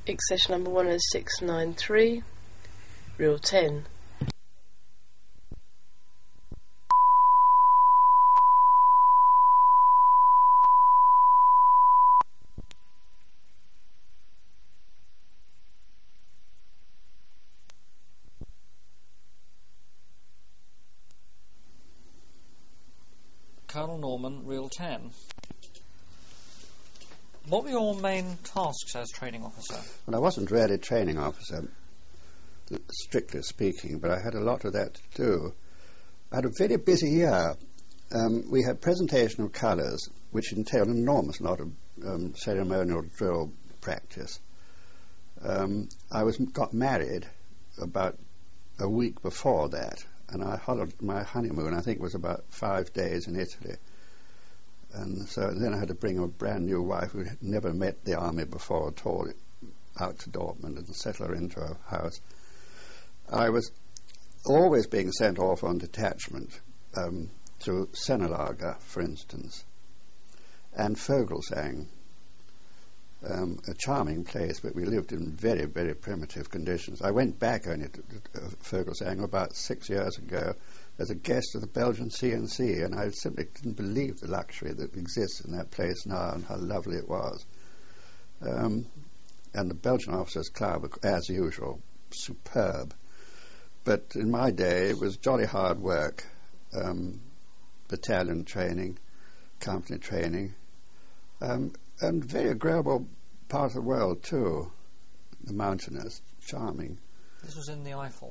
Accession number 10693, reel 10. Colonel Norman, reel 10. What were your main tasks as training officer? Well, I wasn't really training officer, strictly speaking, but I had a lot of that to do. I had a very busy year. We had presentation of colours, which entailed an enormous lot of ceremonial drill practice. I got married about a week before that, and my honeymoon, I think, was about 5 days in Italy. And so then I had to bring a brand new wife who had never met the army before at all out to Dortmund and settle her into a house. I was always being sent off on detachment to Sennelager, for instance, and Vogelsang, a charming place, but we lived in very, very primitive conditions. I went back only to Vogelsang about 6 years ago as a guest of the Belgian CNC, and I simply didn't believe the luxury that exists in that place now and how lovely it was. And the Belgian Officers' Club, as usual, superb. But in my day, it was jolly hard work, battalion training, company training, and very agreeable part of the world too, the mountainous, charming. This was in the Eifel?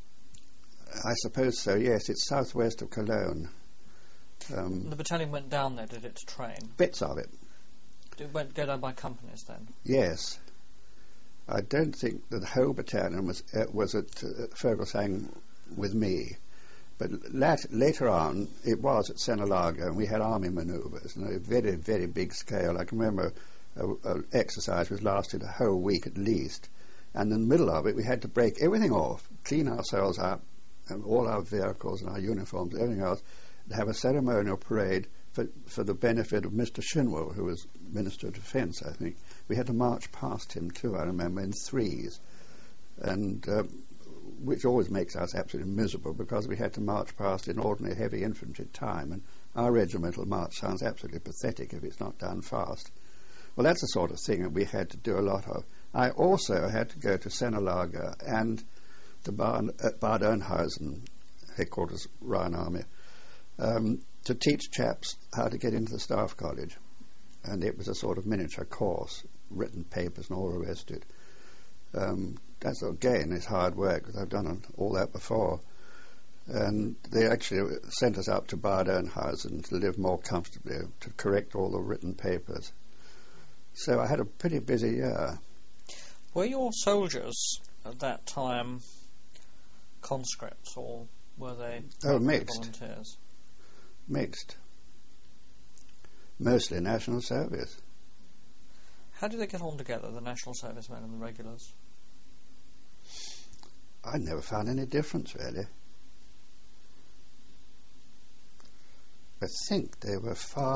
I suppose so, yes. It's southwest of Cologne. The battalion went down there, did it, to train? Bits of it. It went go down by companies then? Yes. I don't think that the whole battalion was at Vogelsang with me. But later on, it was at Sennelager, and we had army manoeuvres on a very, very big scale. I can remember an exercise which lasted a whole week at least. And in the middle of it, we had to break everything off, clean ourselves up, and all our vehicles and our uniforms, everything else, to have a ceremonial parade for the benefit of Mr. Shinwell, who was Minister of Defence, I think. We had to march past him too, I remember, in threes, and which always makes us absolutely miserable because we had to march past in ordinary heavy infantry time, and our regimental march sounds absolutely pathetic if it's not done fast. Well, that's the sort of thing that we had to do a lot of. I also had to go to Sennelager and to Bad Oeynhausen, headquarters Rhine Army, to teach chaps how to get into the Staff College. And it was a sort of miniature course, written papers and all the rest of it. That's, again, is hard work, because I've done all that before. And they actually sent us up to Bad Oeynhausen to live more comfortably, to correct all the written papers. So I had a pretty busy year. Were your soldiers at that time conscripts, or were they mixed volunteers? Mixed. Mostly national service. How do they get on together, the national servicemen and the regulars? I never found any difference, really. I think they were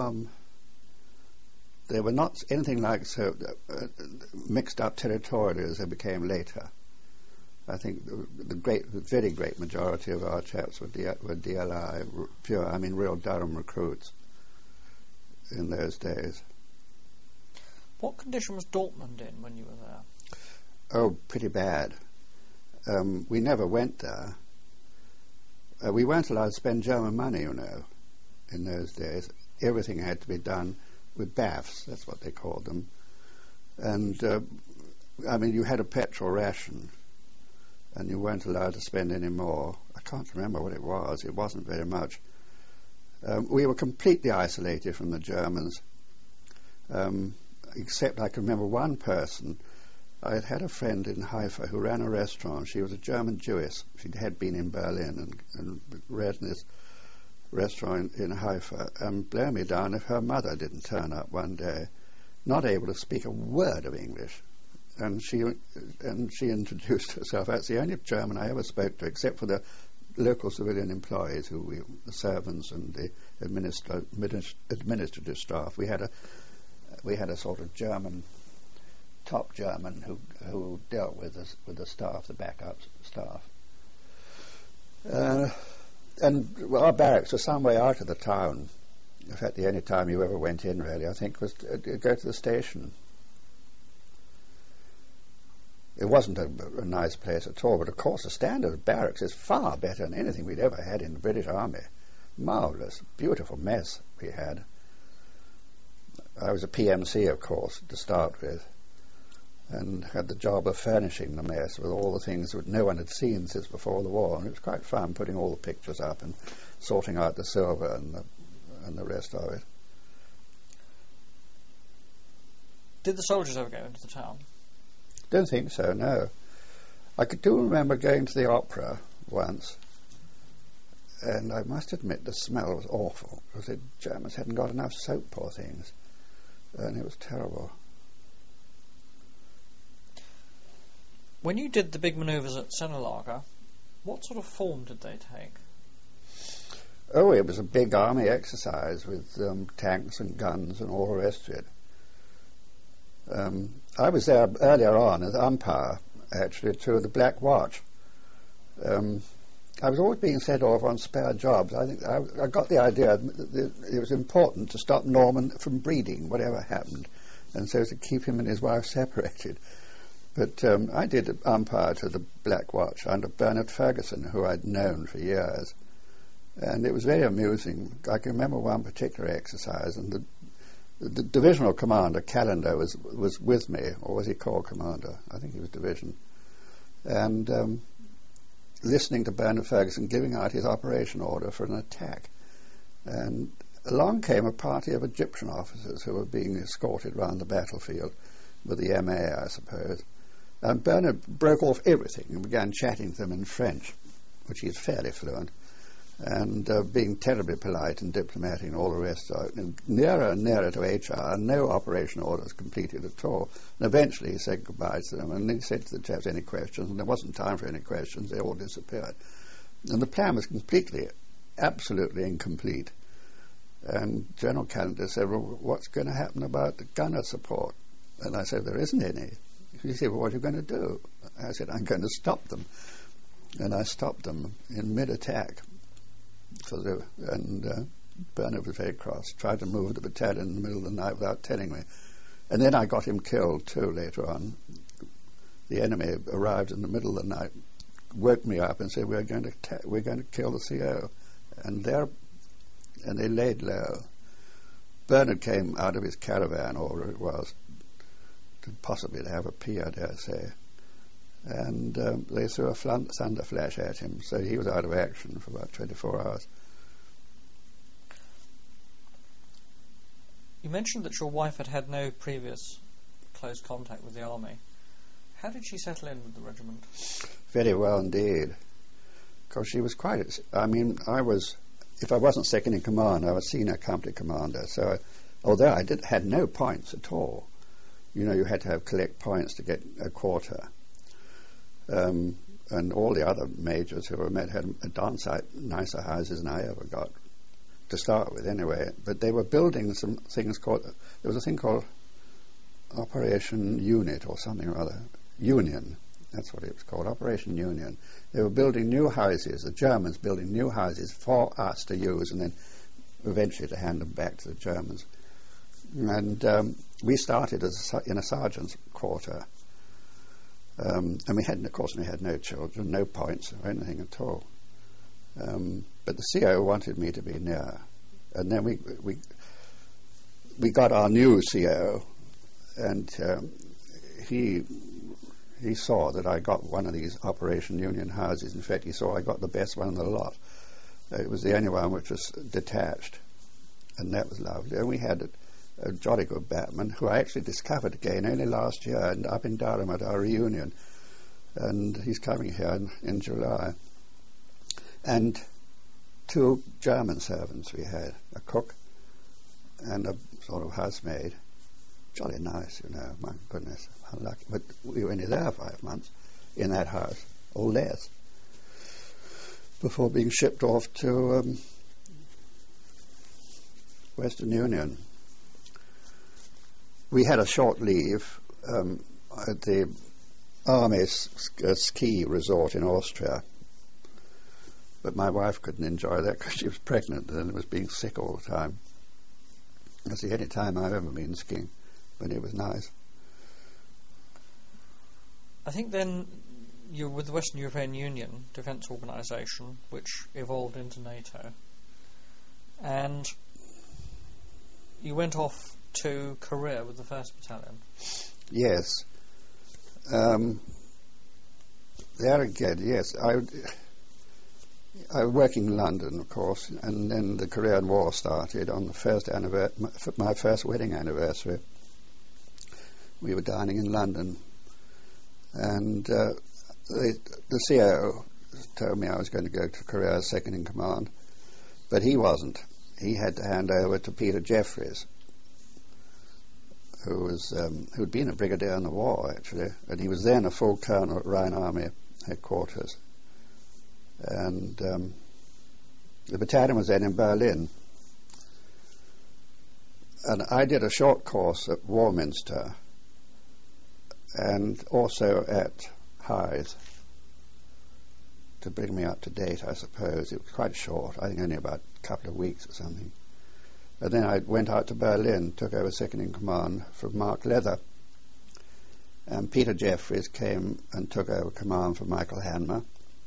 they were not anything like so mixed up territorially as they became later. I think the very great majority of our chaps were DLI, real Durham recruits in those days. What condition was Dortmund in when you were there? Oh, pretty bad. We never went there. We weren't allowed to spend German money, you know, in those days. Everything had to be done with BAFs, that's what they called them. And, you had a petrol ration, and you weren't allowed to spend any more. I can't remember what it was. It wasn't very much. We were completely isolated from the Germans, except I can remember one person. I had a friend in Haifa who ran a restaurant. She was a German Jewess. She had been in Berlin and ran this restaurant in Haifa. And blow me down if her mother didn't turn up one day, not able to speak a word of English. And she introduced herself. That's the only German I ever spoke to, except for the local civilian employees, the servants and the administrative staff. We had a sort of German top German who dealt with the staff, the backup staff. And our barracks were some way out of the town. In fact, the only time you ever went in, really, I think, was to go to the station. It wasn't a nice place at all, but of course the standard of barracks is far better than anything we'd ever had in the British Army. Marvellous, beautiful mess we had. I was a PMC, of course, to start with, and had the job of furnishing the mess with all the things that no one had seen since before the war, and it was quite fun putting all the pictures up and sorting out the silver and the rest of it. Did the soldiers ever go into the town? Don't think so, no. I do remember going to the opera once, and I must admit the smell was awful, because the Germans hadn't got enough soap, poor things, and it was terrible. When you did the big manoeuvres at Senelager, what sort of form did they take? Oh, it was a big army exercise with tanks and guns and all the rest of it. I was there earlier on as umpire, actually, to the Black Watch. I was always being sent off on spare jobs. I think I got the idea that it was important to stop Norman from breeding, whatever happened, and so to keep him and his wife separated. But I did umpire to the Black Watch under Bernard Ferguson, who I'd known for years, and it was very amusing. I can remember one particular exercise, and the divisional commander, Callender, was with me, or was he corps commander? I think he was division. And listening to Bernard Ferguson giving out his operation order for an attack. And along came a party of Egyptian officers who were being escorted round the battlefield with the MA, I suppose. And Bernard broke off everything and began chatting to them in French, which he is fairly fluent, and being terribly polite and diplomatic and all the rest of it. And nearer and nearer to HR, no operation orders completed at all. And eventually he said goodbye to them, and he said to the chaps, any questions? And there wasn't time for any questions. They all disappeared. And the plan was absolutely incomplete. And General Callender said, well, what's going to happen about the gunner support? And I said, there isn't any. He said, well, what are you going to do? I said, I'm going to stop them. And I stopped them in mid-attack. And Bernard was very cross, tried to move the battalion in the middle of the night without telling me. And then I got him killed too later on. The enemy arrived in the middle of the night, woke me up and said, we're going to kill the CO. And they laid low. Bernard came out of his caravan, or whatever it was, possibly to have a pee, I dare say. And they threw a thunder flash at him, so he was out of action for about 24 hours. You mentioned that your wife had no previous close contact with the army. How did she settle in with the regiment? Very well indeed, because she was quite... if I wasn't second in command, I was senior company commander, so although I had no points at all, you had to collect points to get a quarter. And all the other majors who I met had a darn sight nicer houses than I ever got, to start with anyway. But they were building some things called... There was a thing called Operation Unit or something or other. Union, that's what it was called, Operation Union. They were building new houses, the Germans building new houses for us to use and then eventually to hand them back to the Germans. And we started in a sergeant's quarter. And we had no children, no points or anything at all. But the CO wanted me to be near. And then we got our new CO, and he saw that I got one of these Operation Union houses. In fact, he saw I got the best one in the lot. It was the only one which was detached, and that was lovely. And we had a jolly good batman who I actually discovered again only last year and up in Durham at our reunion, and he's coming here in July. And two German servants we had, a cook and a sort of housemaid. Jolly nice, my goodness, how lucky. But we were only there 5 months in that house, or less, before being shipped off to Western Union. We had a short leave. at the Army ski resort in Austria. But my wife couldn't enjoy that because she was pregnant and was being sick all the time. That's the only time I've ever been skiing, but it was nice. I think then you're with the Western European Union Defence Organisation, which evolved into NATO, and you went off to Korea with the 1st Battalion. Yes. There again, yes. I was working in London, of course, and then the Korean War started on the my first wedding anniversary. We were dining in London, and the CO told me I was going to go to Korea as second in command, but he wasn't. He had to hand over to Peter Jeffries, who'd been a brigadier in the war, actually, and he was then a full colonel at Rhine Army headquarters. And the battalion was then in Berlin. And I did a short course at Warminster and also at Hythe to bring me up to date, I suppose. It was quite short, I think only about a couple of weeks or something. And then I went out to Berlin, took over second in command from Mark Leather. And Peter Jeffries came and took over command from Michael Hanmer.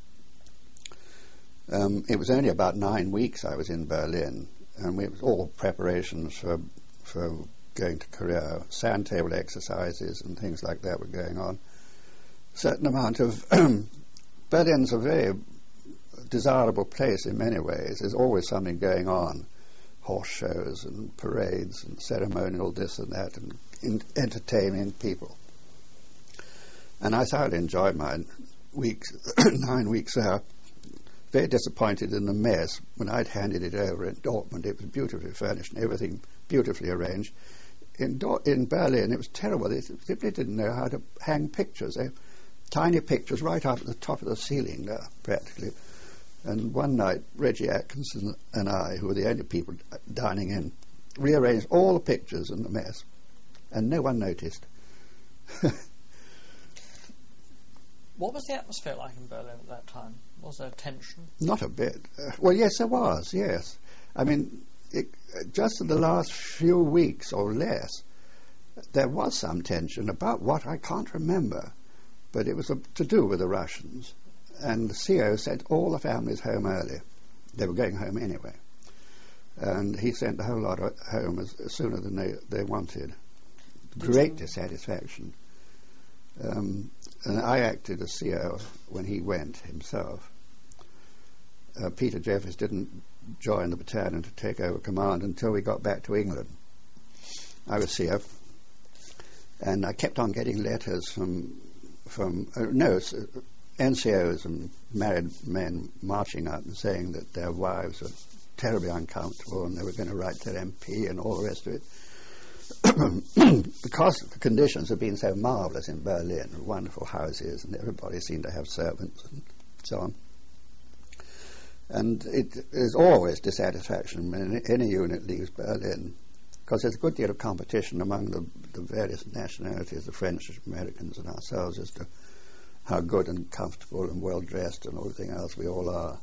It was only about 9 weeks I was in Berlin, and it was all preparations for going to Korea. Sand table exercises and things like that were going on. A certain amount of Berlin's a very desirable place in many ways. There's always something going on, horse shows and parades and ceremonial this and that, and entertaining people. And I thoroughly enjoyed my weeks, 9 weeks there. Very disappointed in the mess. When I'd handed it over in Dortmund, it was beautifully furnished and everything beautifully arranged. In Berlin, it was terrible. They simply didn't know how to hang pictures. Tiny pictures right up at the top of the ceiling there, practically. And one night, Reggie Atkinson and I, who were the only people dining in, rearranged all the pictures in the mess, and no one noticed. What was the atmosphere like in Berlin at that time? Was there tension? Not a bit. Well, yes, there was, yes. I mean, just in the last few weeks or less, there was some tension about what I can't remember, but it was to do with the Russians. And the CO sent all the families home early. They were going home anyway. And he sent the whole lot home as sooner than they wanted. Great dissatisfaction. And I acted as CO when he went himself. Peter Jeffries didn't join the battalion to take over command until we got back to England. I was CO, and I kept on getting letters from NCOs and married men marching up and saying that their wives were terribly uncomfortable and they were going to write to their MP and all the rest of it. Because the conditions have been so marvellous in Berlin, wonderful houses, and everybody seemed to have servants and so on. And it is always dissatisfaction when any unit leaves Berlin, because there's a good deal of competition among the various nationalities, the French, Americans, and ourselves, as to how good and comfortable and well-dressed and everything else we all are.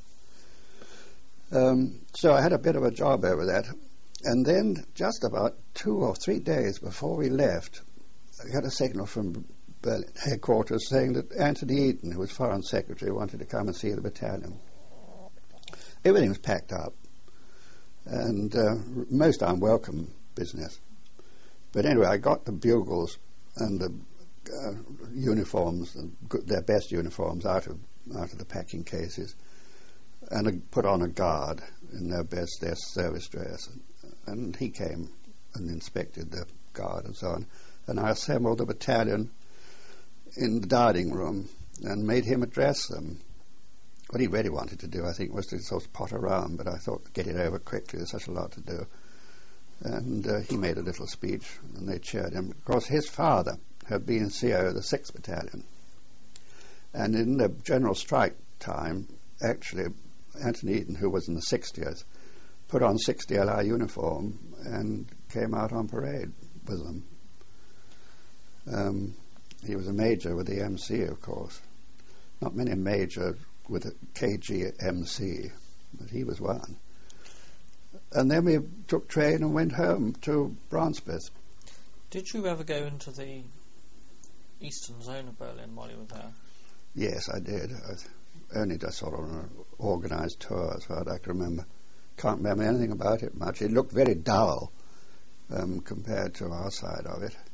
So I had a bit of a job over that. And then, just about 2 or 3 days before we left, I got a signal from Berlin headquarters saying that Anthony Eden, who was Foreign Secretary, wanted to come and see the battalion. Everything was packed up, and most unwelcome business. But anyway, I got the bugles and the uniforms, their best uniforms, out of the packing cases, and I put on a guard in their service dress. And he came and inspected the guard and so on. And I assembled the battalion in the dining room and made him address them. What he really wanted to do, I think, was to sort of potter around, but I thought, get it over quickly, there's such a lot to do. And he made a little speech, and they cheered him. Of course, his father had been CO of the 6th Battalion. And in the general strike time, actually, Anthony Eden, who was in the 60th, put on 60LR uniform and came out on parade with them. He was a major with the MC, of course. Not many major with a KGMC, but he was one. And then we took train and went home to Braunsbeth. Did you ever go into the eastern zone of Berlin while you were there? Yes, I did. Only just sort of on an organised tour, as far as I can remember. Can't remember anything about it much. It looked very dull compared to our side of it.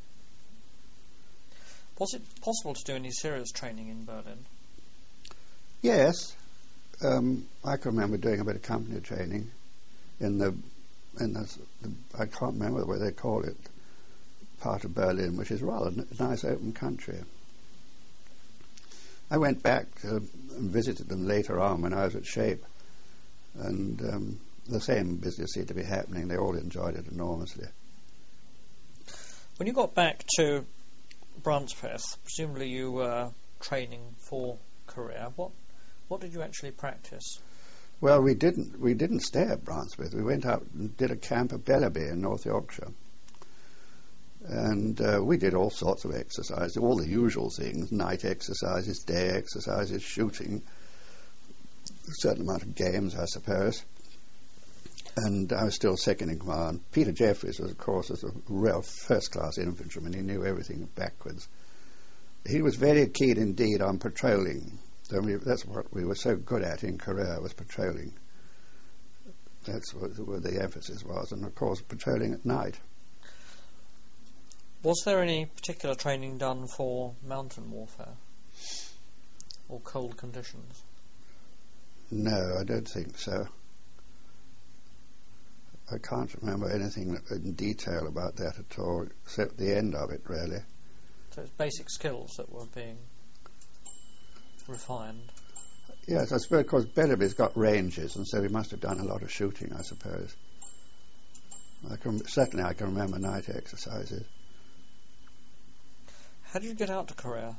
Was it possible to do any serious training in Berlin? Yes. I can remember doing a bit of company training in the I can't remember what they call it, part of Berlin, which is rather a nice open country. I went back and visited them later on when I was at Shape, and the same business seemed to be happening. They all enjoyed it enormously. When you got back to Braunsbeth, presumably you were training for Korea. What did you actually practice? Well, we didn't stay at Braunsbeth. We went out and did a camp at Bellaby in North Yorkshire. And we did all sorts of exercises, all the usual things, night exercises, day exercises, shooting, a certain amount of games, I suppose. And I was still second in command. Peter Jeffries was, of course, a real first-class infantryman. He knew everything backwards. He was very keen indeed on patrolling. That's what we were so good at in Korea, was patrolling. That's what the emphasis was, and of course patrolling at night. Was there any particular training done for mountain warfare or cold conditions? No, I don't think so. I can't remember anything in detail about that at all, except the end of it, really. So it's basic skills that were being refined. Yes, I suppose because Bellaby's got ranges, and so we must have done a lot of shooting, I suppose. Certainly I can remember night exercises. How did you get out to Korea?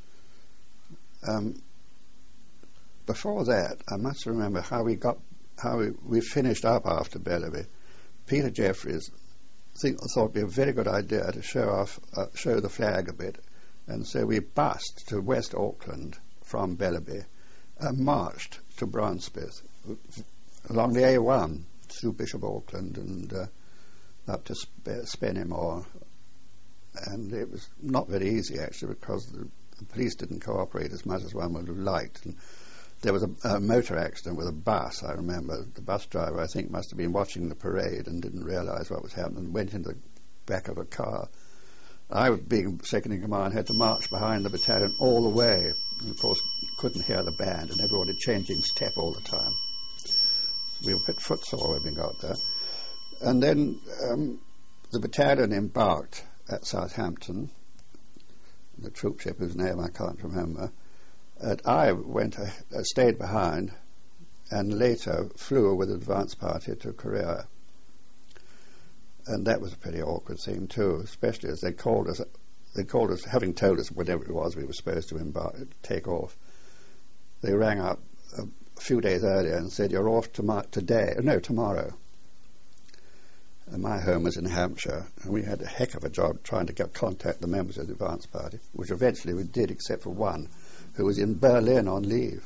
Before that, I must remember how we finished up after Bellaby. Peter Jeffries thought it'd be a very good idea to show the flag a bit, and so we bussed to West Auckland from Bellaby and marched to Braunsbeth along the A1 through Bishop Auckland and up to Spennymoor. And it was not very easy, actually, because the police didn't cooperate as much as one would have liked. And there was a motor accident with a bus, I remember. The bus driver, I think, must have been watching the parade and didn't realise what was happening and went into the back of a car. I, being second in command, had to march behind the battalion all the way. And, of course, couldn't hear the band, and everybody changing step all the time. We were a bit footsore when we got there. And then the battalion embarked at Southampton, the troop ship whose name I can't remember. I stayed behind and later flew with the advance party to Korea. And that was a pretty awkward thing too, especially as they called us, having told us whatever it was we were supposed to take off. They rang up a few days earlier and said, "You're off tomorrow." And my home was in Hampshire, and we had a heck of a job trying to contact the members of the advance party, which eventually we did, except for one, who was in Berlin on leave.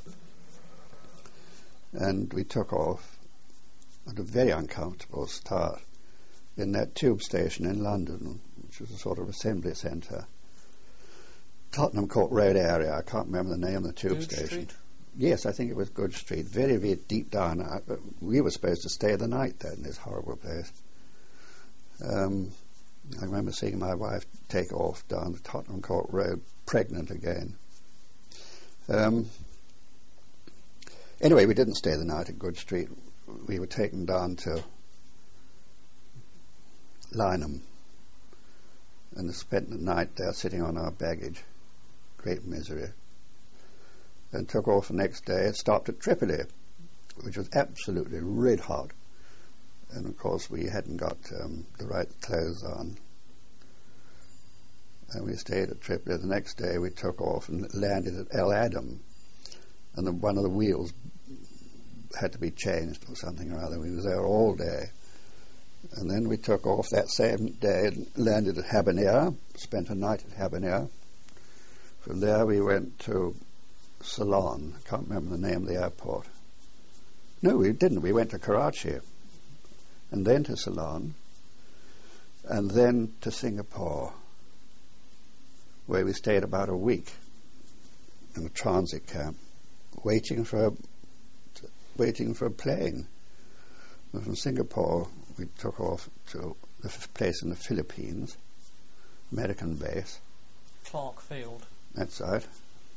And we took off at a very uncomfortable start in that tube station in London, which was a sort of assembly centre. Tottenham Court Road area, I can't remember the name of the tube station. Street? Yes, I think it was Good Street, very, very deep down. We were supposed to stay the night there in this horrible place. I remember seeing my wife take off down the Tottenham Court Road, pregnant again. Anyway, we didn't stay the night at Good Street. We were taken down to Lynham and spent the night there sitting on our baggage. Great misery. Then took off the next day and stopped at Tripoli, which was absolutely red hot. And of course we hadn't got the right clothes on. And we stayed at Tripoli. The next day we took off and landed at El Adam. And one of the wheels had to be changed or something or other. We were there all day. And then we took off that same day and landed at Habanera, spent a night at Habanera. From there we went to Ceylon. I can't remember the name of the airport. No, we didn't. We went to Karachi, and then to Ceylon, and then to Singapore, where we stayed about a week in a transit camp, waiting for a plane. And from Singapore, we took off to the place in the Philippines, American base. Clark Field. That's right.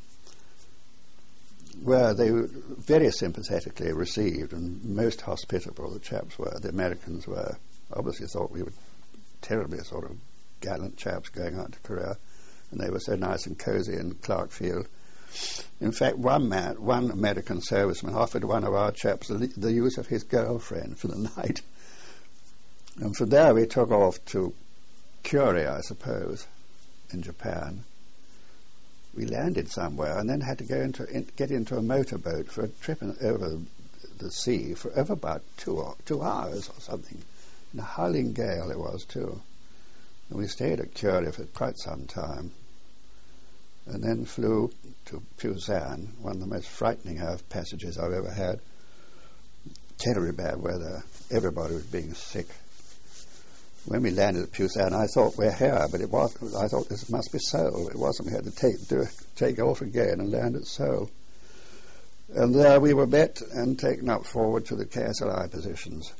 Where they were very sympathetically received and most hospitable, the chaps were, the Americans were. Obviously thought we were terribly sort of gallant chaps going out to Korea, and they were so nice and cosy in Clark Field. In fact, one American serviceman offered one of our chaps the use of his girlfriend for the night. And from there we took off to Kure, I suppose, in Japan. We landed somewhere and then had to get into a motorboat for a trip over the sea for over about 2 hours or something. In a howling gale it was too. And we stayed at Kure for quite some time, and then flew to Busan, one of the most frightening passages I've ever had. Terribly bad weather. Everybody was being sick. When we landed at Busan, I thought we're here, but it wasn't. I thought this must be Seoul. It wasn't. We had to take off again and land at Seoul. And there we were met and taken up forward to the KSLI positions.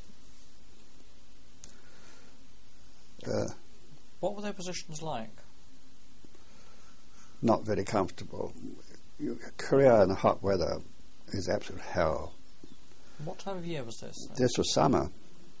What were their positions like? Not very comfortable. Korea in the hot weather is absolute hell. What time of year was this? This was summer.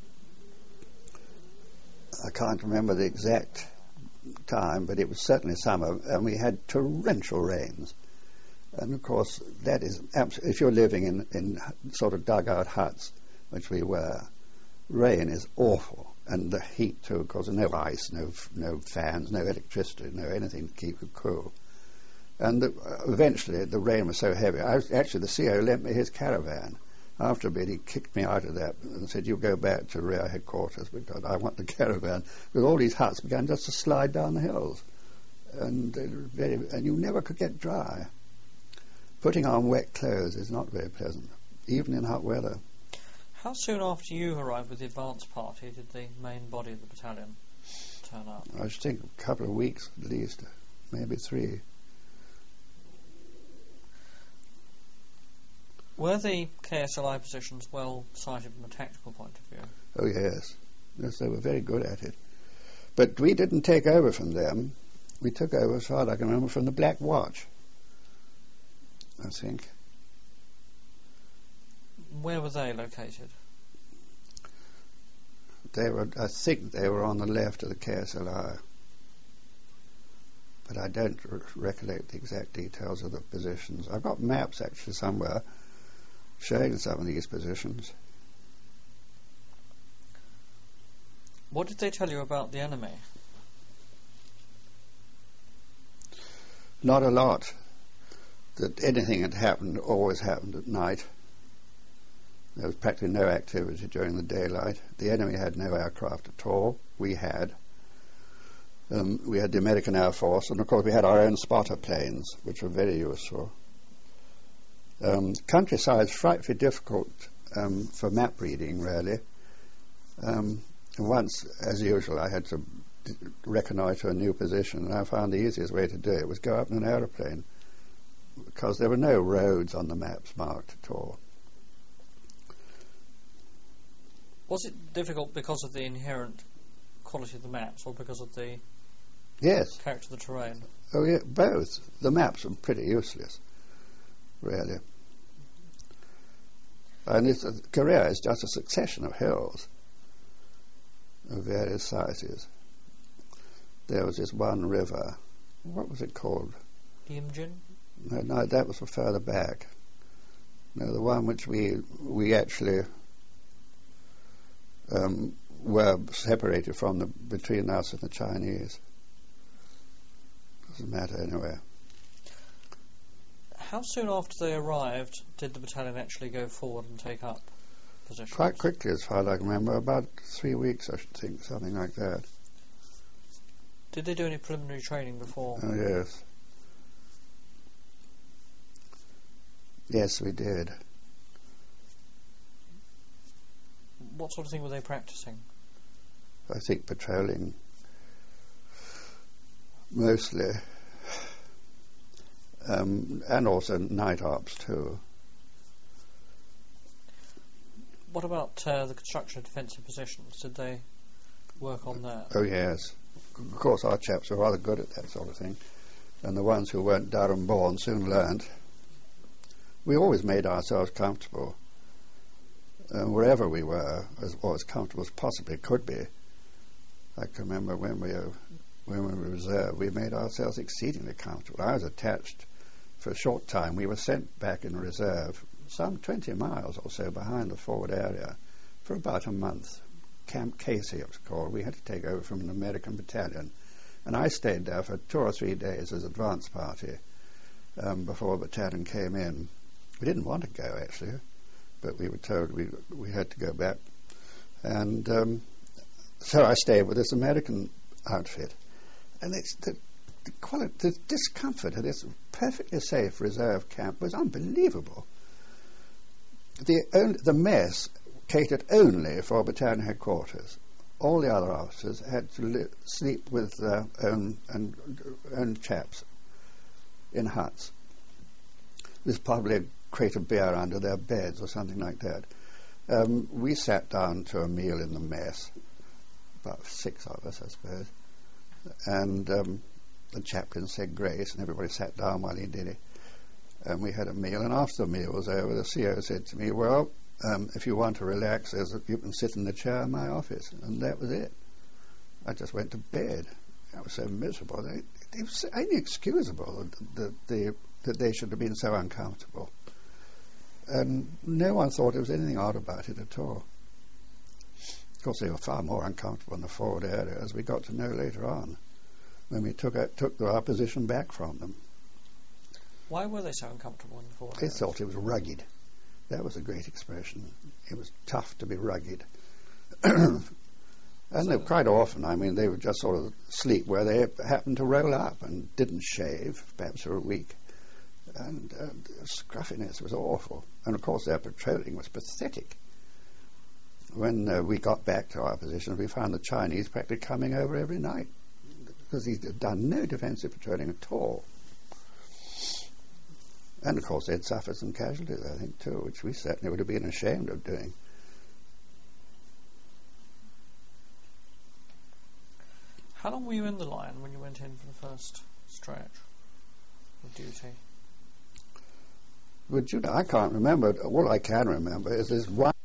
I can't remember the exact time, but it was certainly summer, and we had torrential rains. And of course, that is if you're living in sort of dugout huts, which we were, rain is awful, and the heat too. Of course, no ice, no fans, no electricity, no anything to keep you cool. And eventually, the rain was so heavy. Actually, the CO lent me his caravan. After a bit, he kicked me out of that and said, "You go back to rear headquarters because I want the caravan." Because all these huts began just to slide down the hills, and you never could get dry. Putting on wet clothes is not very pleasant, even in hot weather. How soon after you arrived with the advance party did the main body of the battalion turn up? I should think a couple of weeks at least, maybe 3. Were the KSLI positions well sighted from a tactical point of view? Oh yes, they were very good at it. But we didn't take over from them. We took over, as far as I can remember, from the Black Watch, I think. Where were they located? I think they were on the left of the KSLI, but I don't recollect the exact details of the positions. I've got maps actually somewhere showing some of these positions. What did they tell you about the enemy? Not a lot. That anything had happened always happened at night. There was practically no activity during the daylight. The enemy had no aircraft at all. We had the American Air Force, and of course we had our own spotter planes, which were very useful. Countryside is frightfully difficult for map reading, really. And once, as usual, I had to reconnoitre a new position, and I found the easiest way to do it was go up in an aeroplane, because there were no roads on the maps marked at all. Was it difficult because of the inherent quality of the maps, or because of the character of the terrain? Oh yeah, both. The maps were pretty useless, really. And Korea is just a succession of hills of various sizes. There was this one river. What was it called? Yeomjin? No, that was further back. No, the one which we actually were separated from between us and the Chinese. Doesn't matter anyway. How soon after they arrived did the battalion actually go forward and take up positions? Quite quickly, as far as I can remember. About 3 weeks, I should think, something like that. Did they do any preliminary training before? Oh, yes. Yes, we did. What sort of thing were they practicing? I think patrolling mostly, and also night ops too. What about the construction of defensive positions? Did they work on that? Oh yes, of course our chaps were rather good at that sort of thing, and the ones who weren't Durham born soon learned. We always made ourselves comfortable wherever we were, as comfortable as possibly could be. I can remember when we were reserve, we made ourselves exceedingly comfortable. I was attached for a short time. We were sent back in reserve some 20 miles or so behind the forward area for about a month. Camp Casey, it was called. We had to take over from an American battalion. And I stayed there for 2 or 3 days as advance party before the battalion came in. We didn't want to go, actually, but we were told we had to go back. And so I stayed with this American outfit. And it's the discomfort of this perfectly safe reserve camp was unbelievable. The mess catered only for battalion headquarters. All the other officers had to sleep with their own chaps in huts. There's probably a crate of beer under their beds or something like that. We sat down to a meal in the mess, about 6 of us, I suppose, and the chaplain said grace, and everybody sat down while he did it. And we had a meal, and after the meal was over, the CO said to me, well, if you want to relax, you can sit in the chair in my office. And that was it. I just went to bed. I was so miserable. It was inexcusable that they should have been so uncomfortable. And no one thought there was anything odd about it at all. Of course, they were far more uncomfortable in the forward area, as we got to know later on, when we took our position back from them. Why were they so uncomfortable in the forward They area? thought it was rugged. That was a great expression. It was tough to be rugged. And they, quite often, they would just sort of sleep where they happened to roll up and didn't shave, perhaps for a week. And the scruffiness was awful. And of course their patrolling was pathetic. When we got back to our position, we found the Chinese practically coming over every night, because he'd done no defensive patrolling at all. And of course they'd suffered some casualties, I think, too, which we certainly would have been ashamed of doing. How long were you in the line when you went in for the first stretch of duty? But I can't remember. All I can remember is this one